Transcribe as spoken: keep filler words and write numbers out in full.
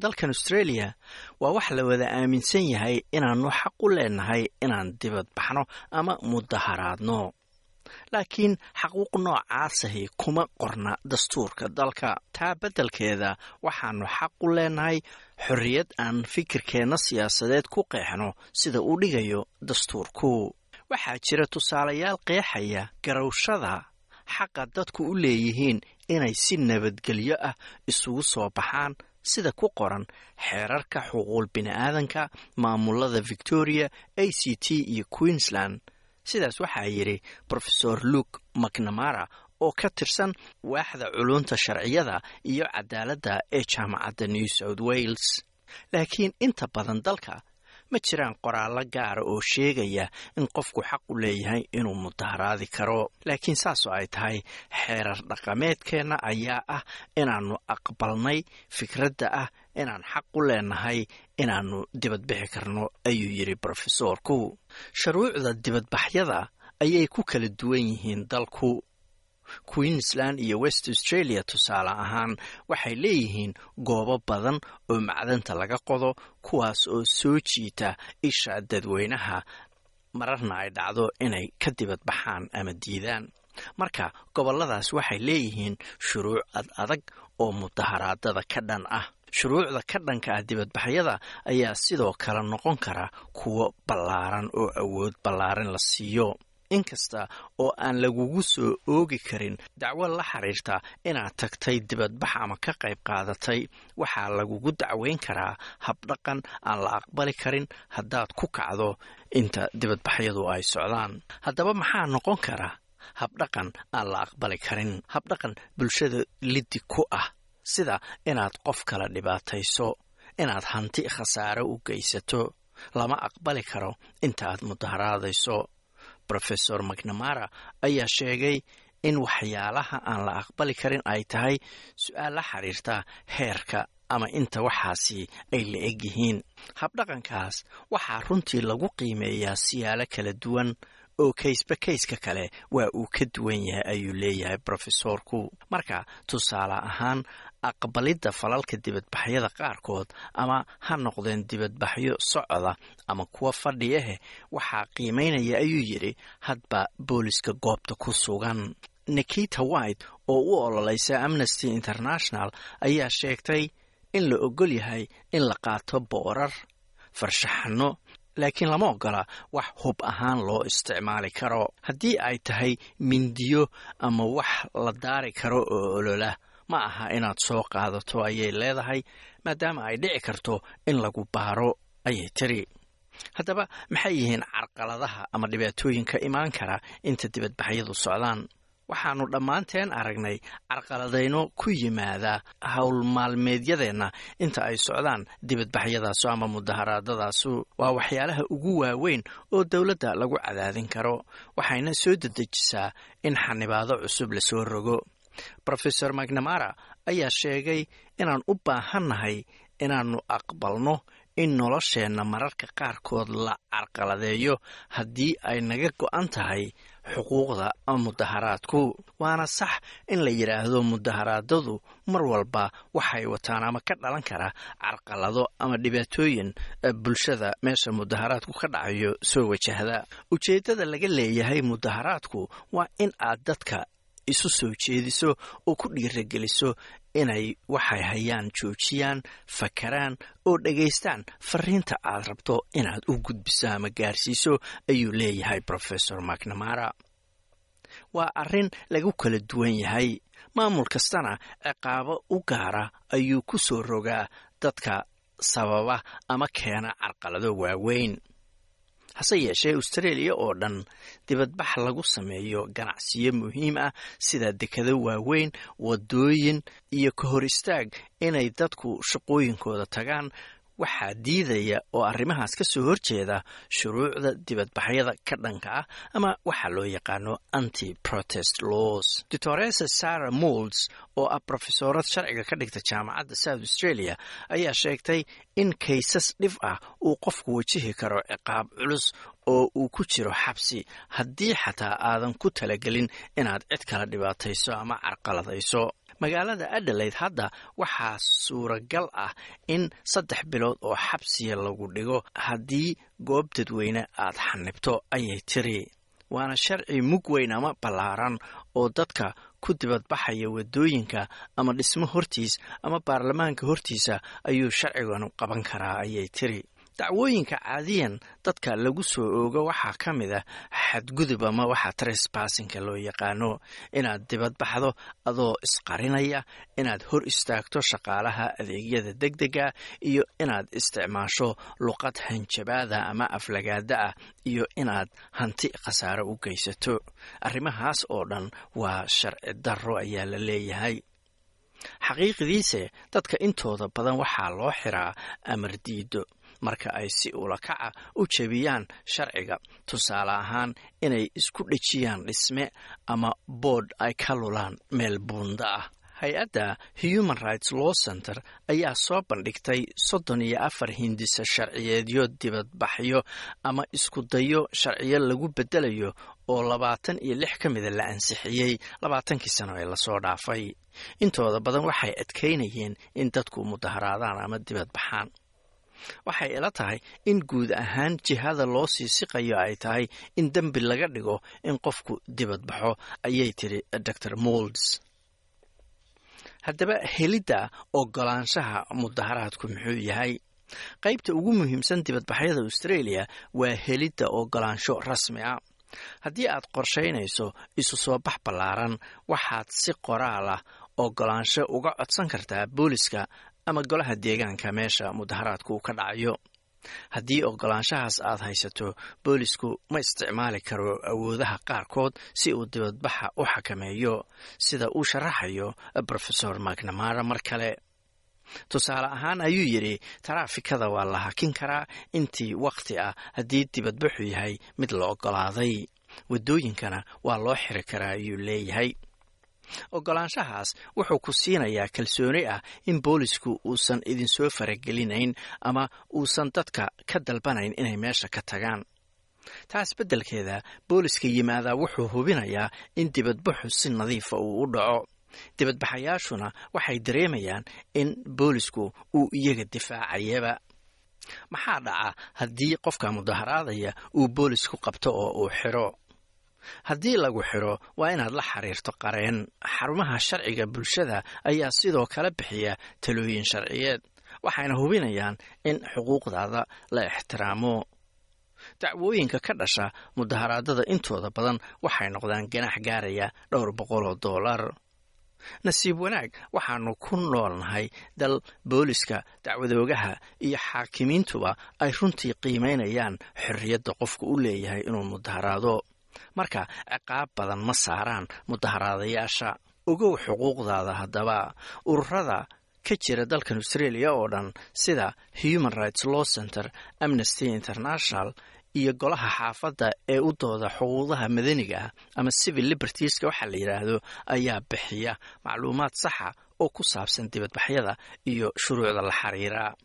dalkan Australia waa wax la wada aaminsan yahay inaanu xaq u leenahay inaan dibad baxno ama mudaharaadno laakiin xaquuq noocaas ah kuma qorna dastuurka dalka taa beddelkeeda waxaanu xaq u leenahay xorriyad aan fikirkeena siyaasadeed ku qeexno sida uu dhigayo dastuurku waxaa jira tusaalayaal qeexaya garowshada xaqa dadku u leeyihiin inay si nabadgelyo ah isugu soo baxaan sida ku qoran xeerarka xuquuqul bini'aadanka maamulada Victoria, A C T iyo Queensland sidaas waxaa yiri Professor Luke McNamara oo ka tirsan waaxda culunta sharciyada iyo cadaaladda ee jaamacadda New South Wales laakiin inta badan dalka ma jiraan qoraallo gaar oo sheegaya in qofku xaq u leeyahay inuu mudaharaadi karo laakiin saas oo ay tahay xeerar dhaqameedkeena ayaa ah inaanu aqbalnay fikradda ah inaan xaq u leenahay inaanu dibad bixi karno ayuu yiri professorku shuruucda dibadbaxyada ayay ku kala duwan yihiin dalku Queensland iyo West Australia tusaale ahaan waxay leeyihiin goobo badan oo macdanta laga qodo kuwaas oo soo jiita isha dadweynaha mararna ay dhacdo inay ka dibad baxaan ama diidaan marka goboladaas waxay leeyihiin shuruuc adag oo mudaharaadada ka dhan ah shuruucda ka dhanka ah dibadbaxyada ayaa sidoo kale noqon kara kuwo ballaaran oo awood ballaaran la siiyo inkasta oo aan lagugu soo oogi karin dacwo la xiriirta inaad tagtay dibadbax ama ka qayb qaadatay waxaa lagugu dacweyn karaa habdhaqan aan la aqbali karin haddaad ku kacdo inta dibadbaxyadu ay socdaan haddaba maxaa noqon kara habdhaqan aan la aqbali karin habdhaqan bulshada liddi ku ah sida inaad qof kala dhibaatayso inaad hanti khasaare u geysato lama aqbali karo inta aad mudaharaadayso Professor McNamara ayaa sheegay in waxyaalaha aan la aqbali karin ay tahay su'aal la xiriirta heerka ama inta waxaasi ay la eg yihiin habdhaqankaas waxaa runtii lagu qiimeeyaa siyaalo kala duwan oo kaysba kayska kale waa uu ka duwan yahay ayuu leeyahay professorku marka tusaale ahaan aqbalidda falalka dibadbaxyada qaarkood ama ha noqdeen dibadbaxyo socda ama kuwa fadhiyahe waxaa qiimeynaya ayuu yiri hadba booliska goobta ku sugan Nikita White oo u ololaysa Amnesty International ayaa sheegtay in la ogol yahay in la qaato boorar farshaxano laakiin lama ogola wax hub ahaan loo isticmaali karo haddii ay tahay mindiyo ama wax la daari karo oo olola ma aha inaad soo qaadato ayay leedahay maadaama ay dhici karto in lagu baaro ayay tiri haddaba maxay yihiin carqaladaha ama dhibaatooyinka imaan kara inta dibadbaxyadu socdaan waxaanu dhammaanteen aragnay carqaladayno ku yimaada hawl maalmeedyadeenna inta ay socdaan dibadbaxyadaas ama mudaharaadadaas waa waxyaalaha ugu waaweyn oo dawladda lagu cadaadin karo waxayna soo dedejisaa in xanibaado cusub la soo rogo Professor McNamara ayaa sheegay inaan u baahannahay inaanu aqbalno in nolosheenna mararka qaarkood la carqaladeeyo haddii ay naga go'an tahay xuquuqda ama mudaharaadku waana sax in la yiraahdo mudaharaadadu mar walba waxay wataan ama ka dhalan kara carqalado ama dhibaatooyin bulshada meesha mudaharaadku ka dhacayo soo wajahda ujeedada laga leeyahay mudaharaadku waa in aad dadka isu soo jeediso oo ku dhiirigeliso inay waxay hayaan joojiyaan fakaraan oo dhageystaan fariinta aad rabto inaad u gudbiso ama gaarsiiso ayuu leeyahay Professor McNamara waa arrin lagu kala duwan yahay maamul kastana ciqaabo u gaara ayuu ku soo rogaa dadka sababa ama keena carqalado waaweyn hase yeeshee Australia oo dhan dibadbax lagu sameeyo ganacsiyo muhiim ah sida dekado waaweyn wadooyin iyo ka hor istaag inay dadku shaqooyinkooda tagaan waxaa diidaya oo arrimahaas ka soo horjeeda shuruucda dibadbaxyada ka dhanka ah ama waxa loo yaqaano anti-protest laws. Doctor Sarah Moulds oo ah professorad sharciga ka dhigta jaamacadda South Australia ayaa sheegtay in kaysas dhif ah uu qofku wajihi karo ciqaab culus oo uu ku jiro xabsi haddii xataa aadan ku talagelin inaad cid kala dhibaatayso ama carqaladayso. magaalada Adelaide hadda waxaa suuragal ah in saddex bilood oo xabsiya lagu dhigo haddii goob dadweyne aad xanibto ayay tiri waana sharci mug weyn ama ballaaran oo dadka ku dibadbaxaya wadooyinka ama dhismo hortiis ama baarlamaanka hortiisa ayuu sharcigan qaban karaa ayay tiri dacwooyinka caadiyan dadka lagu soo oogo waxaa ka mid ah xadgudub ama waxa trespassingka loo yaqaano inaad dibadbaxdo adoo isqarinaya inaad hor istaagto shaqaalaha adeegyada degdega iyo inaad isticmaasho luqad hanjabaada ama aflagaada ah iyo inaad hanti khasaare u geysato arrimahaas oo dhan waa sharci darro ayaa la leeyahay xaqiiqdiise dadka intooda badan waxaa loo xiraa amar diido marka ay si ula kaca u jebiyaan sharciga tusaale ahaan inay isku dhejiyaan dhisme ama boodh ay ka lulaan meel buunda ah hay-adda Human Rights Law Center ayaa soo bandhigtay soddon iyo afar hindisa sharciyeedyo dibadbaxyo ama isku dayo sharciyo lagu bedelayo oo labaatan iyo lix ka mida la ansixiyey labaatankii sano ee lasoo dhaafay intooda badan waxay adkeynayeen in dadku mudaharaadaan ama dibadbaxaan waxay ila tahay in guud ahaan jihada loo sii siqayo ay tahay in dembi laga dhigo in qofku dibadbaxo ayay tiri Doctor Moulds haddaba helidda ogolaanshaha mudaharaadku muxuu yahay qaybta ugu muhiimsan dibadbaxyada Australia waa helidda ogolaansho rasmi ah haddii aad qorsheynayso isu soo bax ballaaran waxaad si qoraal ah ogolaansho uga codsan kartaa booliska ama golaha deegaanka meesha mudaharaadku ka dhacayo haddii ogolaanshahaas aad haysato boolisku ma isticmaali karo awoodaha qaarkood si uu dibadbaxa u xakameeyo sida uu sharaxayo Professor McNamara mar kale tusaale ahaan ayuu yidhi taraafikada waa la hakin karaa intii waqti ah haddii dibadbaxu yahay mid la ogolaaday wadooyinkana waa loo xiri karaa ayuu leeyahay ogolaanshahaas wuxuu ku siinayaa kalsooni ah in boolisku uusan idin soo faragelinayn ama uusan dadka ka dalbanayn inay meesha ka tagaan taas beddelkeeda booliska yimaada wuxuu hubinayaa in dibadbaxu si nadiifa uu u dhaco dibadbaxayaashuna waxay dareemayaan in boolisku uu iyaga difaacayaba maxaa dhaca haddii qofka mudaharaadaya uu boolisku qabto oo uu xiro haddii lagu xiro waa inaad la xiriirto qareen xarumaha sharciga bulshada ayaa sidoo kale bixiya talooyin sharciyeed waxayna hubinayaan in xuquuqdaada la ixtiraamo dacwooyinka ka dhasha mudaharaadada intooda badan waxay noqdaan ganax gaaraya dhowr boqol oo dollar nasiib wanaag waxaanu ku noolnahay dal booliska dacwadoogaha iyo xaakimiintuba ay runtii qiimeynayaan xorriyadda qofku u leeyahay inuu mudaharaado marka ciqaab badan ma saaraan mudaharaadayaasha ogow xuquuqdaada haddaba ururada ka jira dalkan Australia oo dhan sida Human Rights Law Center Amnesty International iyo golaha xaafadda ee u dooda xuquuqdaha madaniga ah ama civil libertieska waxa la yiraahdo ayaa bixiya macluumaad sax ah oo ku saabsan dibadbaxyada iyo shuruucda la xiriira